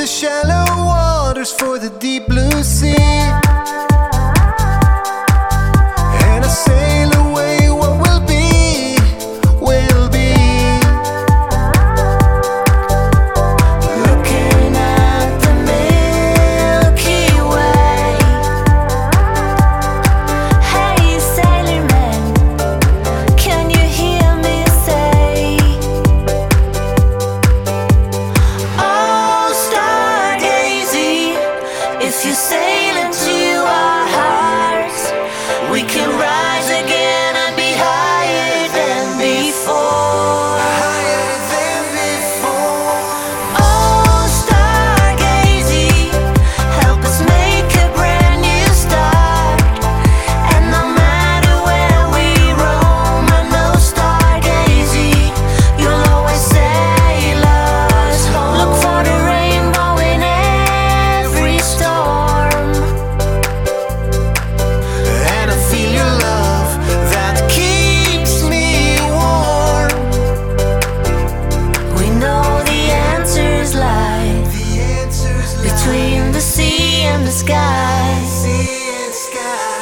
the shallow waters for the deep blue sea. And I sail away, what will be, will be. Looking at the Milky Way. Hey, sailor man, can you hear me say, oh, stargazy, if you sail into our hearts, we can rise again and be higher than before. Higher than before. Oh, stargazy, help us make a brand new start. And no matter where we roam, I know, stargazy, you'll always sail us home. Look for the rainbow in every storm. And I feel your love that keeps me warm. We know the answers lie The answers lie between the sea and the sky. sea and sky.